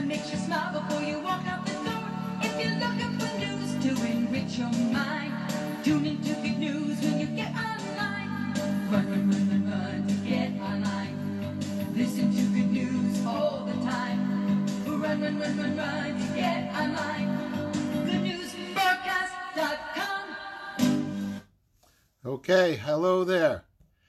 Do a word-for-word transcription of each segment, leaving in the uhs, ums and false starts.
makes you smile before you walk out the door. If you're looking for news to enrich your mind, tune into Good News when you get online. Run, run, run, run, run to get online. Listen to Good News all the time. Run, run, run, run, run to get online. good news broadcast dot com. Okay, hello there.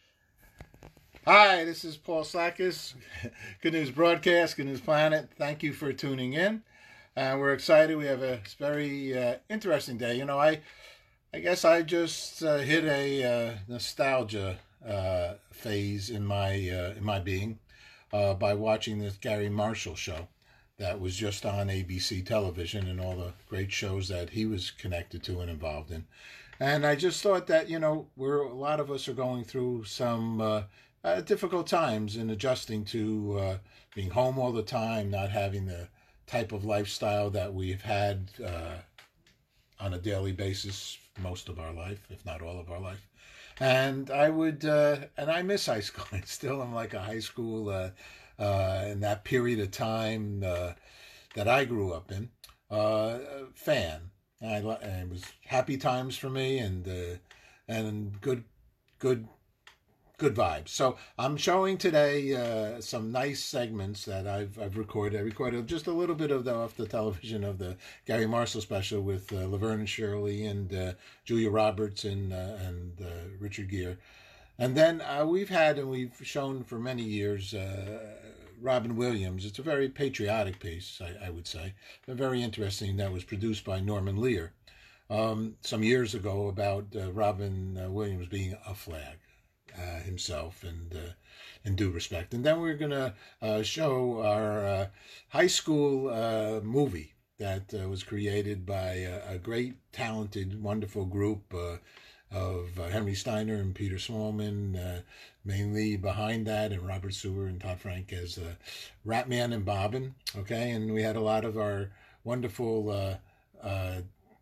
Hi, this is Paul Slakis, Good News Broadcast, Good News Planet. Thank you for tuning in. Uh, we're excited. We have a very uh, interesting day. You know, I I guess I just uh, hit a uh, nostalgia uh, phase in my uh, in my being uh, by watching this Gary Marshall show that was just on A B C television and all the great shows that he was connected to and involved in. And I just thought that, you know, we're a lot of us are going through some uh, uh, difficult times in adjusting to uh, being home all the time, not having the type of lifestyle that we've had uh, on a daily basis most of our life, if not all of our life. And I would, uh, and I miss high school. I still am like a high school uh, uh, in that period of time uh, that I grew up in, uh, fan. And, I, and it was happy times for me, and uh, and good, good, good vibes. So I'm showing today uh, some nice segments that I've I've recorded. I recorded just a little bit of the off the television of the Gary Marshall special with uh, Laverne and Shirley and uh, Julia Roberts and uh, and uh, Richard Gere, and then uh, we've had and we've shown for many years. Uh, Robin Williams. It's a very patriotic piece, I, I would say. Very interesting. That was produced by Norman Lear um, some years ago about uh, Robin uh, Williams being a flag uh, himself, and uh, in due respect. And then we're going to uh, show our uh, high school uh, movie that uh, was created by a, a great, talented, wonderful group uh, of uh, Henry Steiner and Peter Smallman, uh, mainly behind that, and Robert Sewer and Todd Frank as uh, Ratman and Bobbin, okay? And we had a lot of our wonderful uh, uh,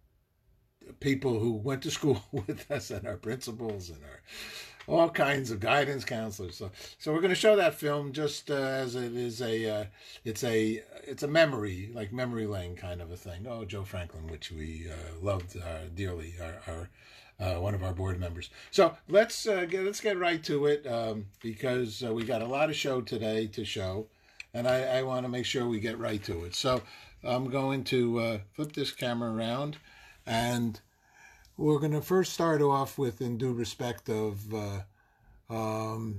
people who went to school with us, and our principals and our all kinds of guidance counselors. So, so we're going to show that film just uh, as it is a, uh, it's a, it's a memory, like memory lane kind of a thing. Oh, Joe Franklin, which we uh, loved uh, dearly, our, our uh, one of our board members. So let's uh, get let's get right to it um, because uh, we got a lot of show today to show, and I, I want to make sure we get right to it. So I'm going to uh, flip this camera around, and we're going to first start off with, in due respect of uh, um,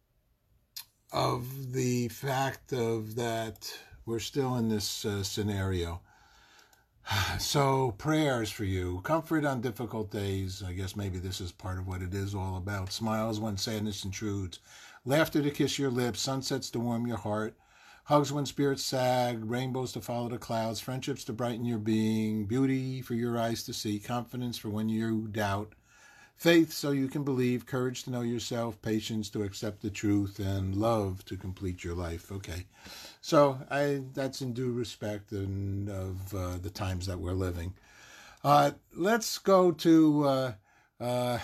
of the fact of that we're still in this uh, scenario. So prayers for you, comfort on difficult days. I guess maybe this is part of what it is all about. Smiles when sadness intrudes, laughter to kiss your lips, sunsets to warm your heart, hugs when spirits sag, rainbows to follow the clouds, friendships to brighten your being, beauty for your eyes to see, confidence for when you doubt, faith so you can believe, courage to know yourself, patience to accept the truth, and love to complete your life. Okay, so I that's in due respect and of uh, the times that we're living. Uh, let's go to, uh, uh,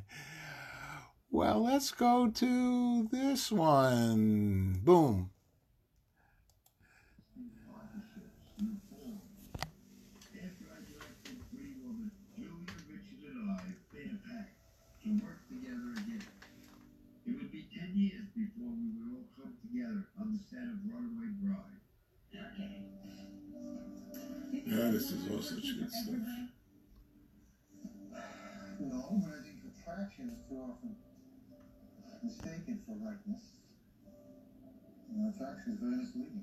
well, let's go to this one. Boom. Work together again. It would be ten years before we would all come together on the set of Runaway Bride. Yeah, this is all such good stuff. No, but I think attraction is too often mistaken for rightness. You know, attraction is very misleading.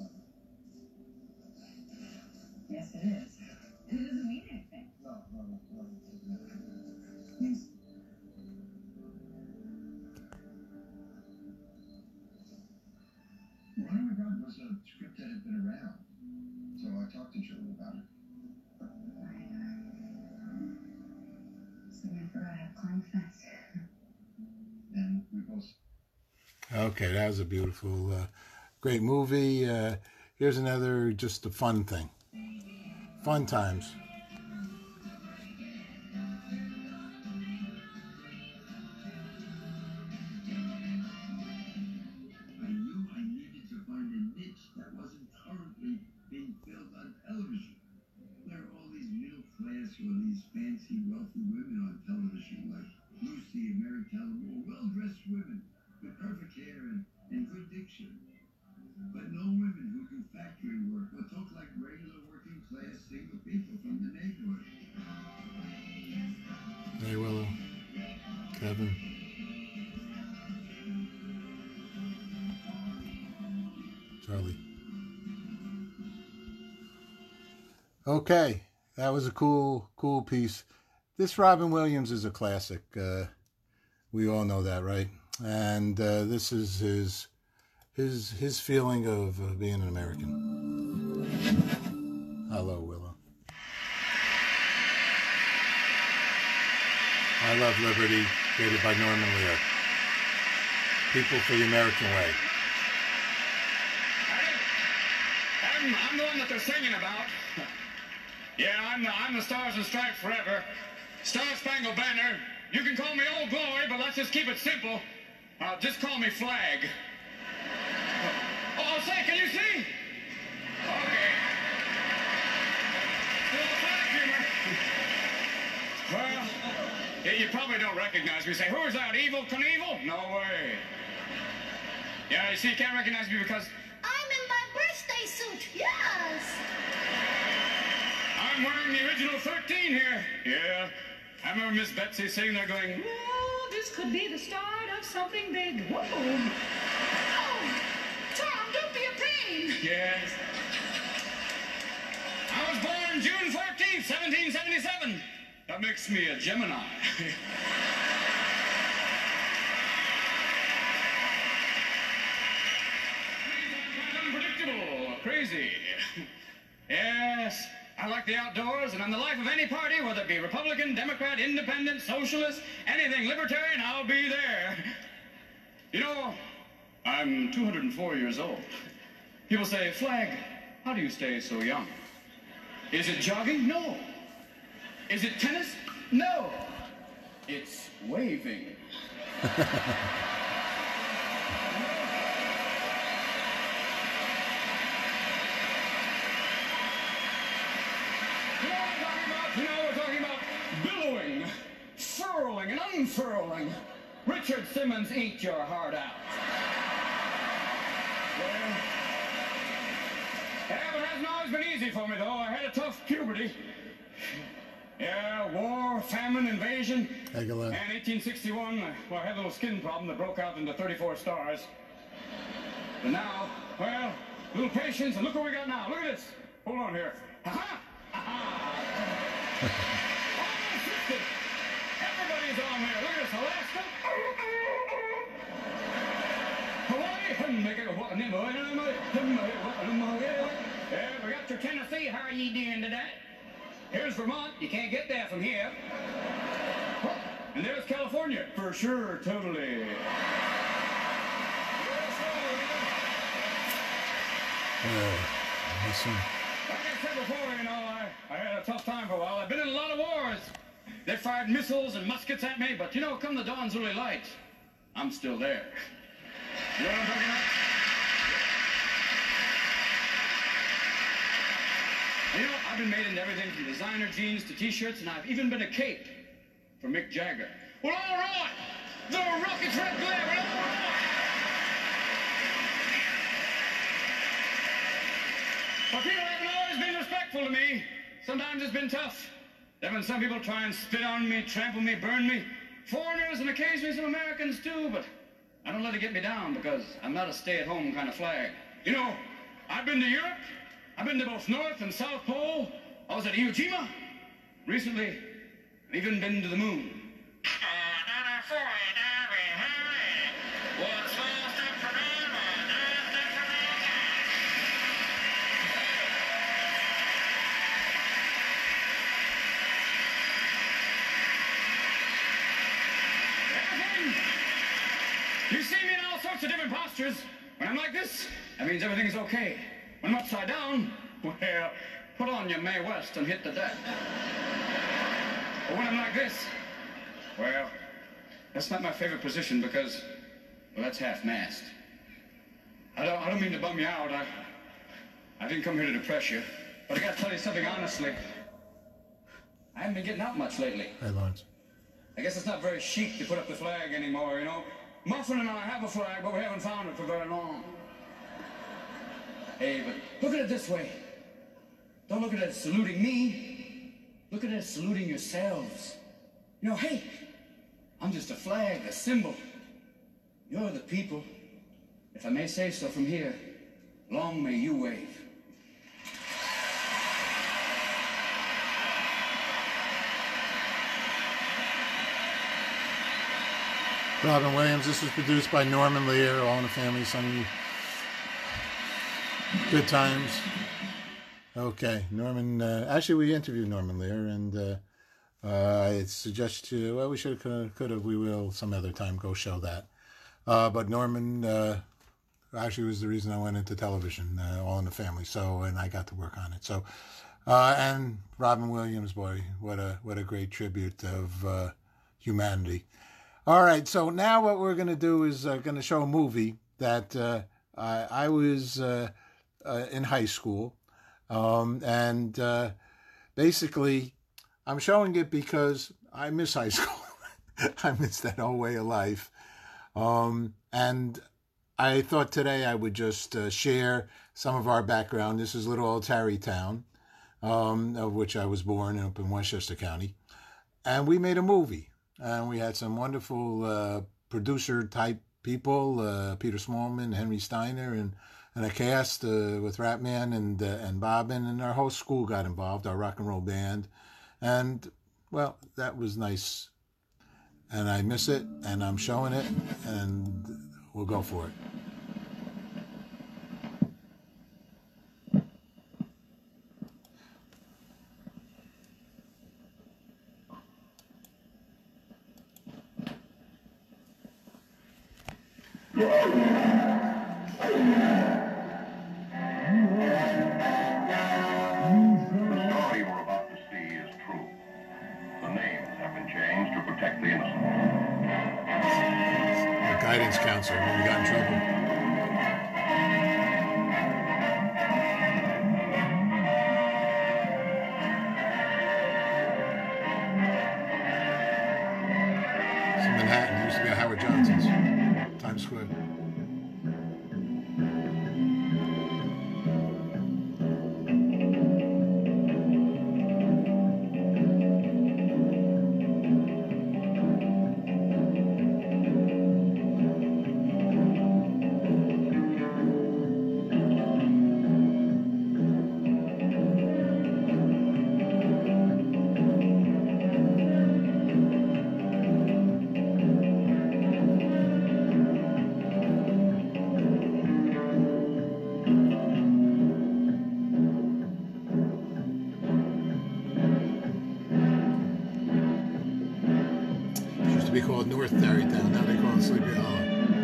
Yes, it is. It doesn't mean anything. No, no, no, no. It means Runaway Bride was a script that had been around, so I talked to Julie about it. So we forgot how to climb fence. And we both... Okay, that was a beautiful, uh, great movie. Uh, here's another, just a fun thing. Fun times. I knew I needed to find a niche that wasn't currently saw these fancy, wealthy women on television, like Lucy and Mary Tyler Moore, well-dressed women with perfect hair and, and good diction. But no women who do factory work or talk like regular working-class single people from the neighborhood. Hey, Willow. Kevin. Charlie. Okay, that was a cool, cool piece. This Robin Williams is a classic. Uh, we all know that, right? And uh, this is his his his feeling of uh, being an American. Hello, Willow. I Love Liberty, created by Norman Lear. People for the American way. I'm, I'm the one that they're singing about. Yeah, I'm the, I'm the Stars and Stripes forever. Star Spangled Banner. You can call me Old Glory, but let's just keep it simple. Uh, just call me Flag. Oh, say, can you see? Okay. A little flag humor. Well, yeah, you probably don't recognize me. Say, who is that, Evel Knievel? No way. Yeah, you see, you can't recognize me because I'm in my birthday suit, yes. I'm wearing the original thirteen here. Yeah. I remember Miss Betsy sitting there going, Oh, this could be the start of something big. Whoa. Oh, Tom, don't be a pain. yes. I was born June fourteenth, seventeen seventy-seven. That makes me a Gemini. Unpredictable, crazy. Yes, I like the outdoors, and I'm the life of any party, whether it be Republican, Democrat, Independent, Socialist, anything libertarian, I'll be there. You know, I'm two hundred four years old. People say, Flag, how do you stay so young? Is it jogging? No. Is it tennis? No. It's waving. You know, we're talking about billowing, furling, and unfurling. Richard Simmons, eat your heart out. Well, yeah, but it hasn't always been easy for me, though. I had a tough puberty. Yeah, war, famine, invasion. Hegel. And eighteen sixty-one, well, I had a little skin problem that broke out into thirty-four stars. But now, well, a little patience, and look what we got now. Look at this. Hold on here. Ha-ha! Almost fifty. Everybody's on there. Look at this. Alaska. Hawaii. Yeah, we got your Tennessee. How are you doing today? Here's Vermont. You can't get there from here. And there's California. For sure, totally. Uh, listen. Like I said before, you know, I, I had a tough time for a while. I've been in a lot of wars. They fired missiles and muskets at me, but you know, come the dawn's early light, I'm still there. You know what I'm talking about? You know, I've been made into everything from designer jeans to t-shirts, and I've even been a cape for Mick Jagger. Well, all right! The rocket's red glare, well, all right! But people haven't always been respectful to me. Sometimes it's been tough. There have been some people try and spit on me, trample me, burn me. Foreigners and occasionally some Americans too, but I don't let it get me down because I'm not a stay-at-home kind of flag. You know, I've been to Europe. I've been to both North and South Pole. I was at Iwo Jima. Recently, I've even been to the moon. You see me in all sorts of different postures. When I'm like this, that means everything's okay. When I'm upside down, well, put on your Mae West and hit the deck. But when I'm like this, well, that's not my favorite position because, well, that's half-mast. I don't, I don't mean to bum you out. I, I didn't come here to depress you. But I gotta tell you something honestly. I haven't been getting out much lately. Hey, Lawrence. I guess it's not very chic to put up the flag anymore, you know. Muffin and I have a flag, but we haven't found it for very long. Hey, but look at it this way. Don't look at it as saluting me. Look at it as saluting yourselves. You know, hey, I'm just a flag, a symbol. You're the people. If I may say so from here, long may you wave. Robin Williams. This was produced by Norman Lear, All in the Family, Sunny. Good times. Okay, Norman. Uh, actually, we interviewed Norman Lear, and uh, uh, I suggest you. Well, we should have, could have. We will some other time go show that. Uh, but Norman uh, actually was the reason I went into television, uh, All in the Family. So, and I got to work on it. So, uh, and Robin Williams, boy, what a what a great tribute of uh, humanity. All right, so now what we're going to do is uh, going to show a movie that uh, I, I was uh, uh, in high school. Um, and uh, basically, I'm showing it because I miss high school. I miss that whole way of life. Um, and I thought today I would just uh, share some of our background. This is little old Tarrytown, um, of which I was born up in Westchester County. And we made a movie. And we had some wonderful uh, producer-type people, uh, Peter Smallman, Henry Steiner, and, and a cast uh, with Ratman and uh, and Bobbin, and our whole school got involved, our rock and roll band. And, well, that was nice. And I miss it, and I'm showing it, and we'll go for it. The story we're about to see is true. The names have been changed to protect the innocent. The guidance counselor when we got in trouble. It's in Manhattan. It used to be a Howard Johnson's. Times Square. Be called North Tarrytown. Now they call it Sleepy Hollow.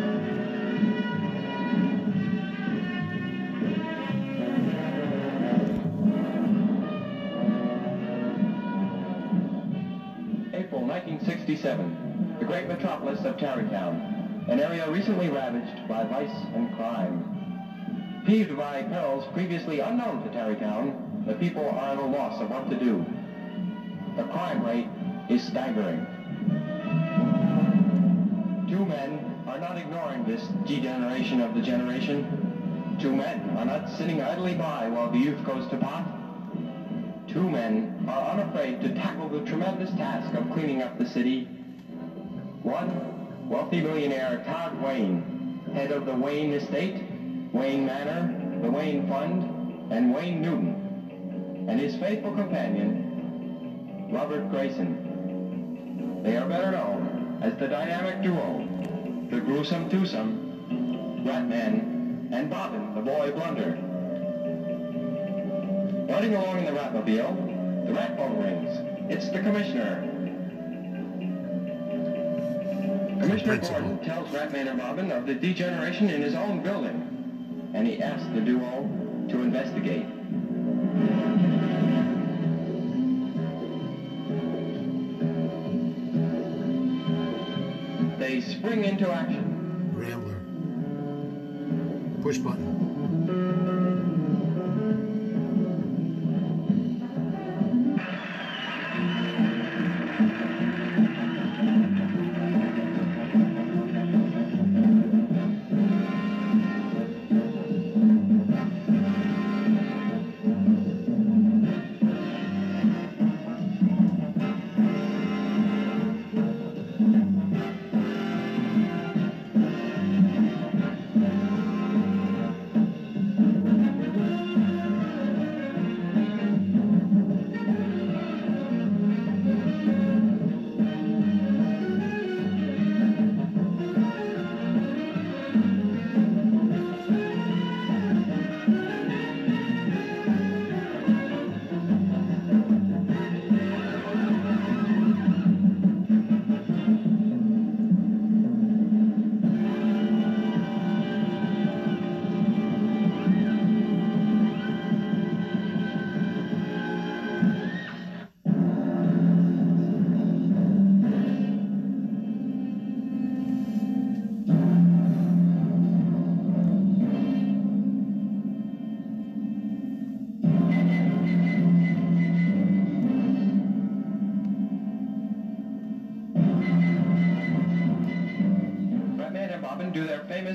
April nineteen sixty-seven, the great metropolis of Tarrytown, an area recently ravaged by vice and crime. Peeved by perils previously unknown to Tarrytown, the people are at a loss of what to do. The crime rate is staggering. Two men are not ignoring this degeneration of the generation. Two men are not sitting idly by while the youth goes to pot. Two men are unafraid to tackle the tremendous task of cleaning up the city. One, wealthy millionaire Todd Wayne, head of the Wayne Estate, Wayne Manor, the Wayne Fund, and Wayne Newton, and his faithful companion, Robert Grayson. They are better known as the dynamic duo, the gruesome twosome, Ratman and Bobbin, the boy blunder. Riding along in the Ratmobile, the rat phone rings. It's the commissioner. Commissioner Gordon tells Ratman and Bobbin of the degeneration in his own building, and he asks the duo to investigate. They spring into action. Rambler. Push button.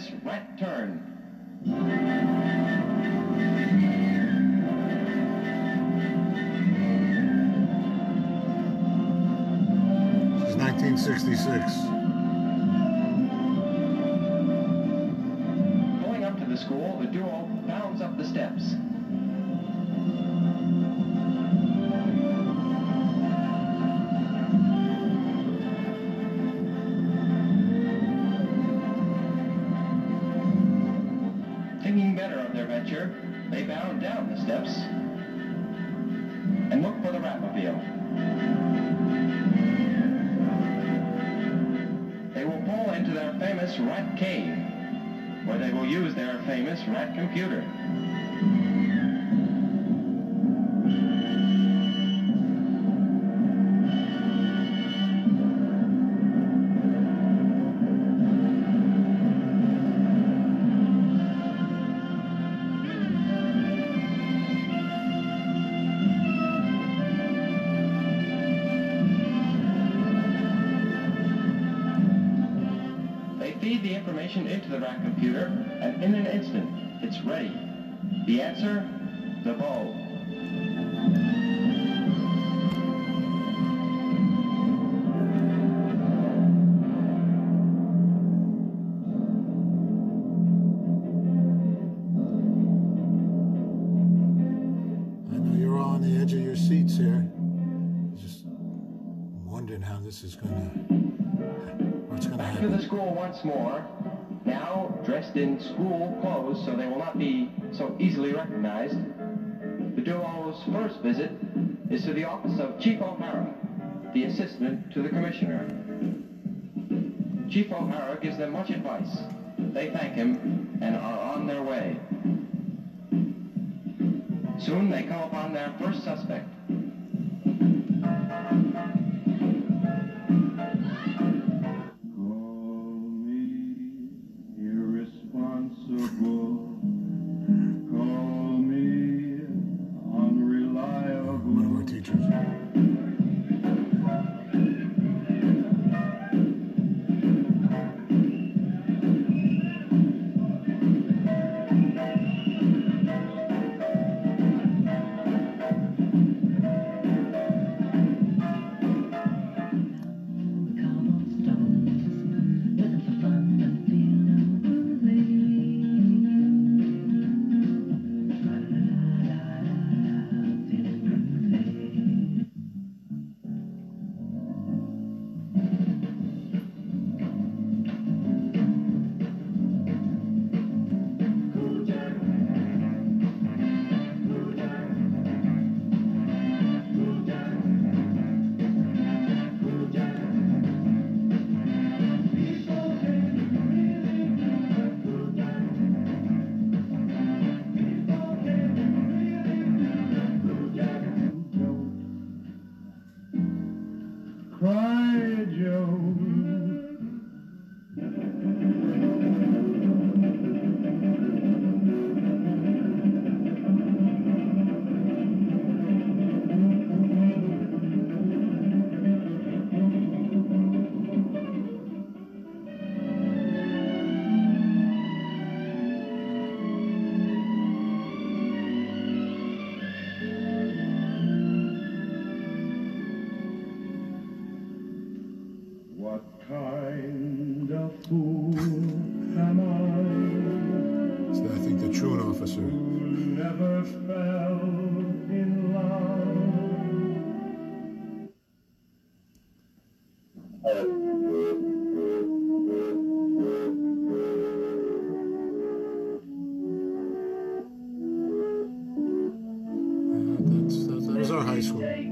famous rat turn. This is nineteen sixty-six. Going up to the school, the duo bounds up the steps. Thinking better of their venture, they bound down the steps and look for the Ratmobile. They will pull into their famous rat cave, where they will use their famous rat computer. Feed the information into the rat computer, and in an instant, it's ready. The answer, the bow. I know you're all on the edge of your seats here. Just wondering how this is going to... What's going to Back happen? to the school once more, now dressed in school clothes so they will not be so easily recognized. The duo's first visit is to the office of Chief O'Hara, the assistant to the commissioner. Chief O'Hara gives them much advice. They thank him and are on their way. Soon they come upon their first suspect. One of our teachers. Cry, Joe. What kind of fool am I? So I think the truant officer. Who never fell in love? Uh, that's, that's, that was our high school. I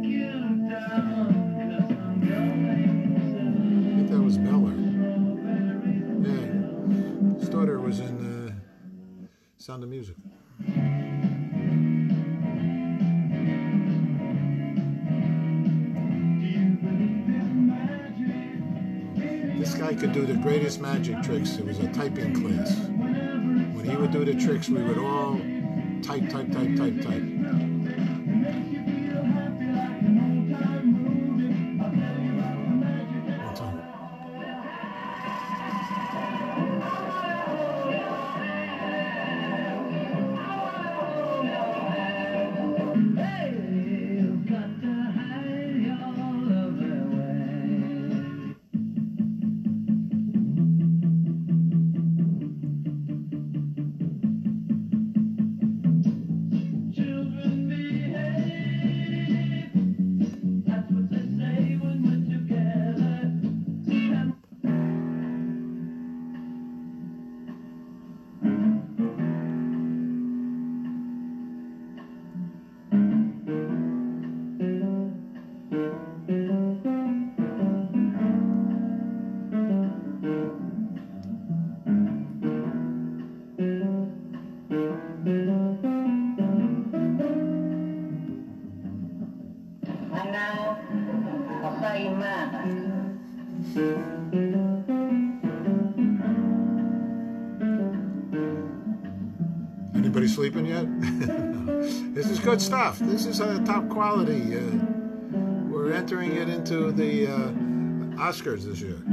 think that was Beller. Yeah. His daughter was in uh, Sound of Music. This guy could do the greatest magic tricks. It was a typing class. When he would do the tricks, we would all type, type, type, type, type. One time. Caimana. Anybody sleeping yet? This is good stuff. This is uh, top quality. Uh, we're entering it into the uh, Oscars this year.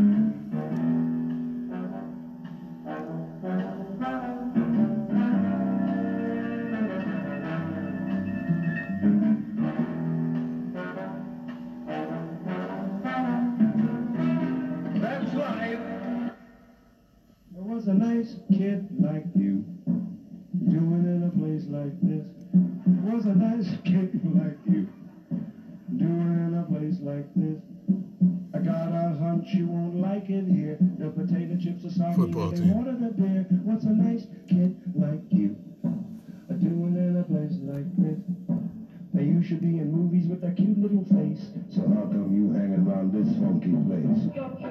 That's life. There was a nice kid like you doing in a place like this. There was a nice kid like you doing in a place like this. I got a hunch you won't like it here. The potato chips are soggy Football and they team. water the beer. What's a nice kid like you doing in a place like this? Now you should be in movies with that cute little face. So how come you hanging around this funky place?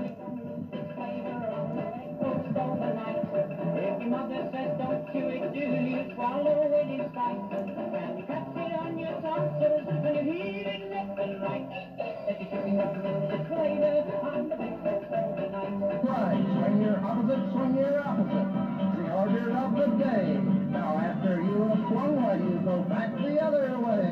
If your mother says don't chew it, do you swallow it in spite? And you cut it on your tonsils and you heat it left and right. If you're chewing on the crater on the big of the night. Right, swing your opposite, swing your opposite. The order of the day. Now after you have swung one, you go back the other way.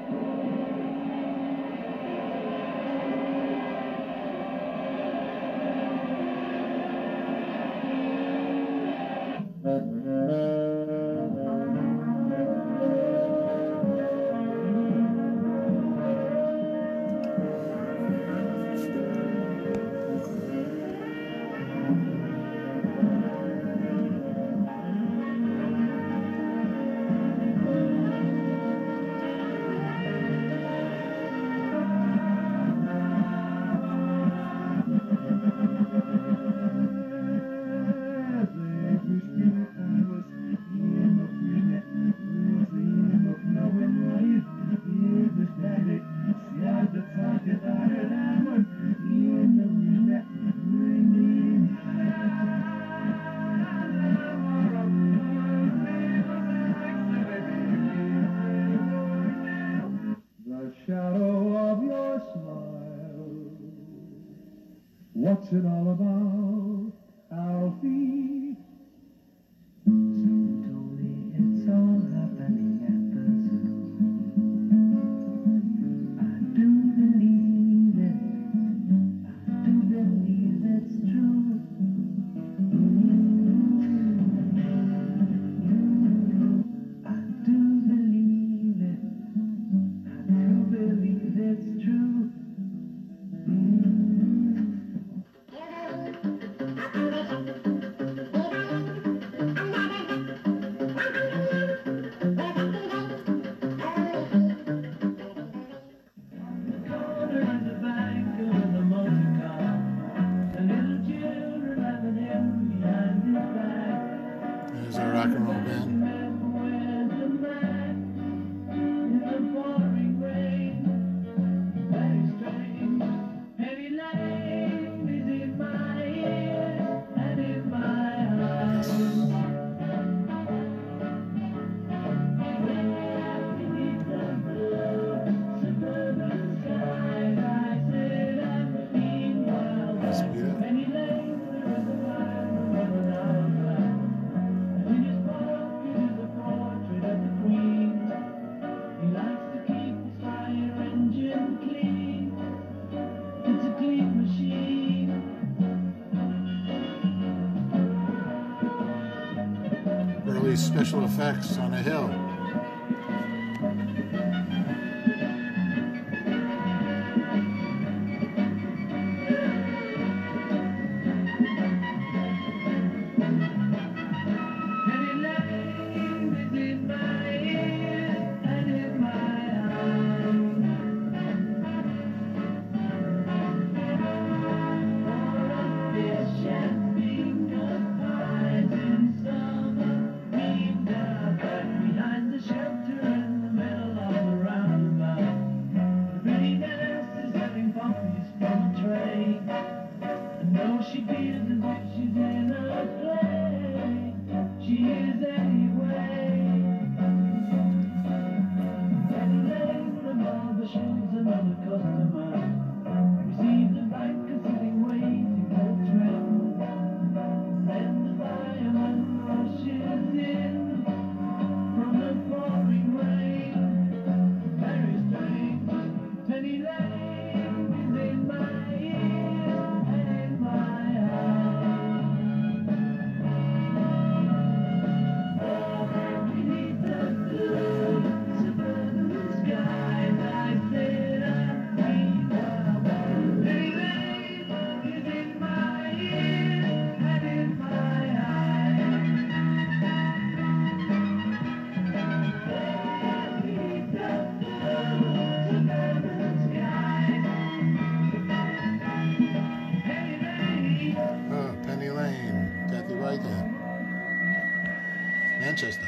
The shadow of your smile. What's it all about, Alfie? Someone told me it's all happening at the zoo. I do believe it. I do believe it's true. I do believe it. I do believe it's true. There's our rock and roll band. Early special effects on a hill. Behind Manchester.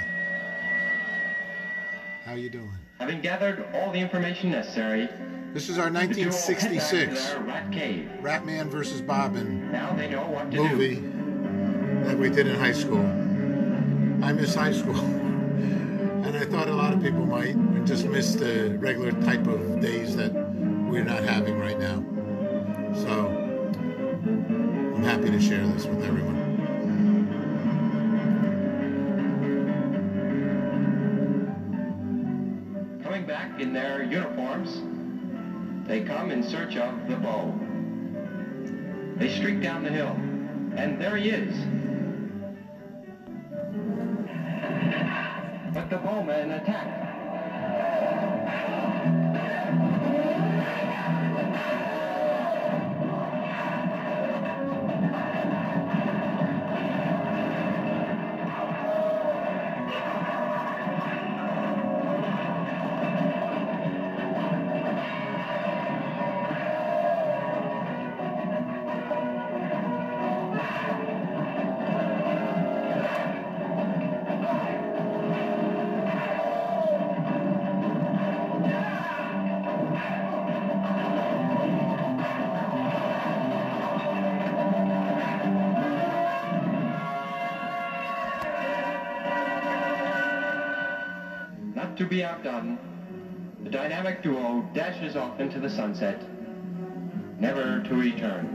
How you doing? Having gathered all the information necessary, This is our nineteen sixty-six Rat Cave. Ratman versus Bobbin Now they know what to movie do. that we did in high school. I miss high school. And I thought a lot of people might and just miss the regular type of days that we're not having right now. So I'm happy to share this with everyone. Coming back in their uniforms, they come in search of the bow. They streak down the hill, and there he is. But the bowmen attack. To be outdone, the dynamic duo dashes off into the sunset, never to return.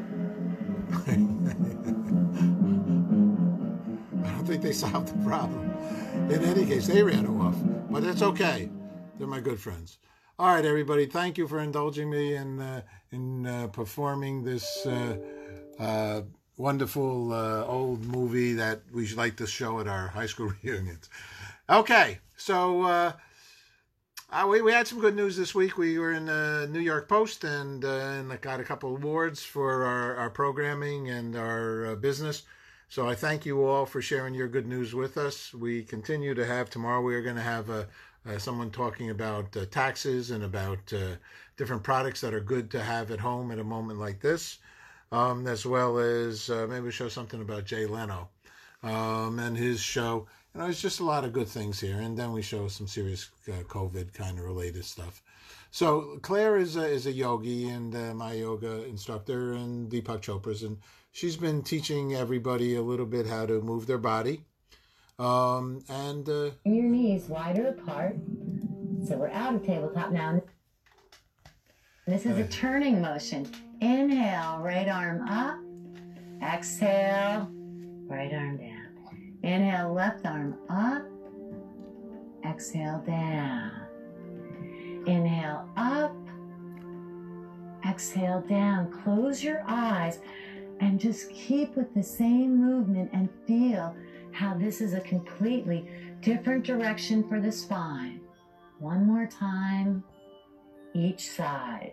I don't think they solved the problem. In any case, they ran off, but it's okay. They're my good friends. All right, everybody, thank you for indulging me in uh, in uh, performing this uh, uh, wonderful uh, old movie that we like to show at our high school reunions. Okay, so uh, uh, we, we had some good news this week. We were in the New York Post and, uh, and got a couple of awards for our, our programming and our uh, business. So I thank you all for sharing your good news with us. We continue to have, tomorrow we are going to have uh, uh, someone talking about uh, taxes and about uh, different products that are good to have at home at a moment like this, um, as well as uh, maybe we'll show something about Jay Leno um, and his show. You know, it's just a lot of good things here. And then we show some serious uh, COVID kind of related stuff. So Claire is a, is a yogi and uh, my yoga instructor and Deepak Chopra's. And she's been teaching everybody a little bit how to move their body. Um, and uh, your knees wider apart. So we're out of tabletop now. This is a turning motion. Inhale, right arm up. Exhale, right arm down. Inhale, left arm up. Exhale, down. Inhale, up. Exhale, down. Close your eyes and just keep with the same movement and feel how this is a completely different direction for the spine. One more time, each side.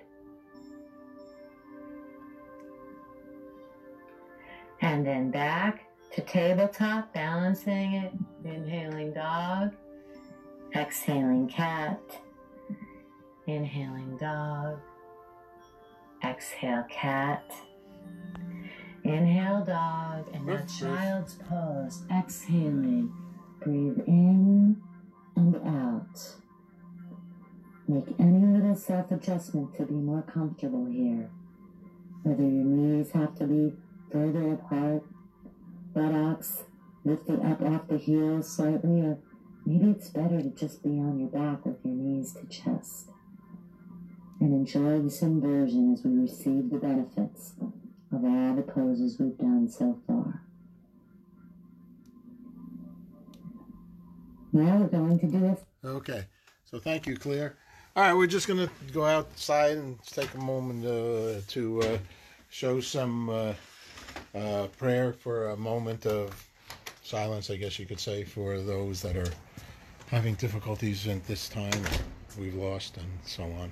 And then back to tabletop, balancing it, inhaling dog, exhaling cat, inhaling dog, exhale cat, inhale dog, and now child's pose, exhaling, breathe in and out. Make any little self-adjustment to be more comfortable here, whether your knees have to be further apart, buttocks lifted up off the heels slightly, or maybe it's better to just be on your back with your knees to chest. And enjoy this inversion as we receive the benefits of all the poses we've done so far. Now we're going to do it. Okay, so thank you, Claire. All right, we're just going to go outside and take a moment uh, to uh, show some uh, uh, prayer for a moment of silence, I guess you could say, for those that are having difficulties at this time we've lost and so on.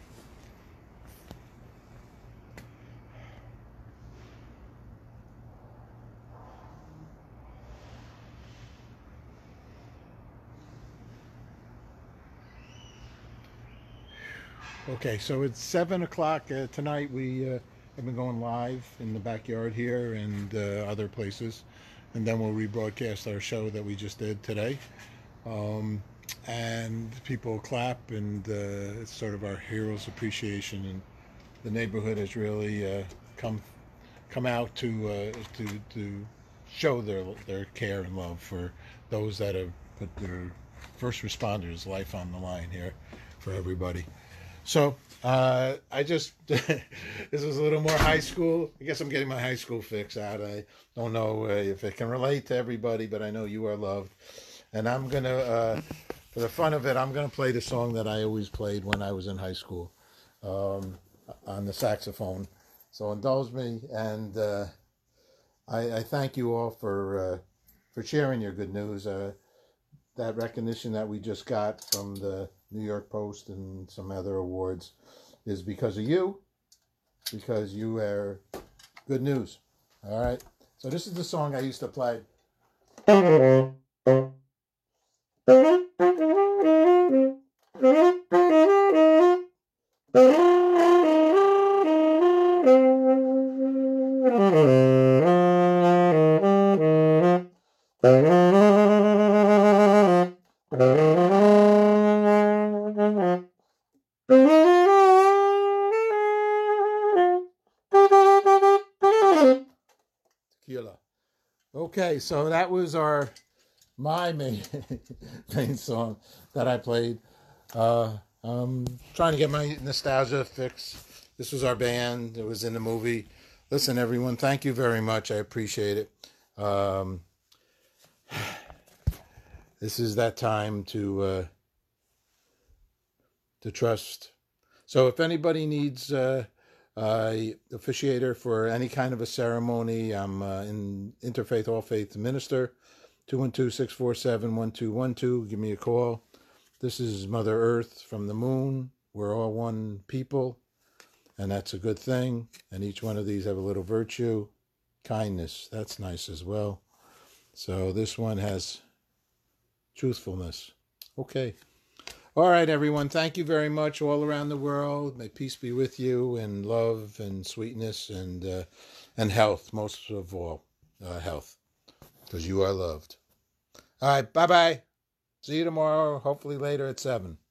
Okay, so it's seven o'clock uh, tonight. We uh, have been going live in the backyard here and uh, other places. and then we'll rebroadcast our show that we just did today. Um, and people clap, and uh, it's sort of our heroes appreciation, and the neighborhood has really uh, come come out to uh, to to show their their care and love for those that have put their first responders' life on the line here for everybody. So uh, I just this is a little more high school. I guess I'm getting my high school fix out. I don't know uh, if it can relate to everybody, but I know you are loved. And I'm going to, uh, for the fun of it, I'm going to play the song that I always played when I was in high school um, on the saxophone. So indulge me, and uh, I, I thank you all for uh, for sharing your good news. Uh, that recognition that we just got from the New York Post and some other awards is because of you, because you are good news. All right? So this is the song I used to play. Tequila. Okay, so that was our my main main song that I played. Uh, I'm trying to get my nostalgia fix. This was our band. It was in the movie. Listen, everyone, thank you very much. I appreciate it. Um, this is that time to uh, to trust. So if anybody needs uh, a officiator for any kind of a ceremony, I'm uh, in Interfaith All Faith Minister. two one two, six four seven, one two one two. Give me a call. This is Mother Earth from the moon. We're all one people, and that's a good thing. And each one of these have a little virtue. Kindness, that's nice as well. So this one has truthfulness. Okay. All right, everyone. Thank you very much all around the world. May peace be with you, and love and sweetness and, uh, and health, most of all, uh, health. Because you are loved. All right, bye-bye. See you tomorrow, hopefully later at seven.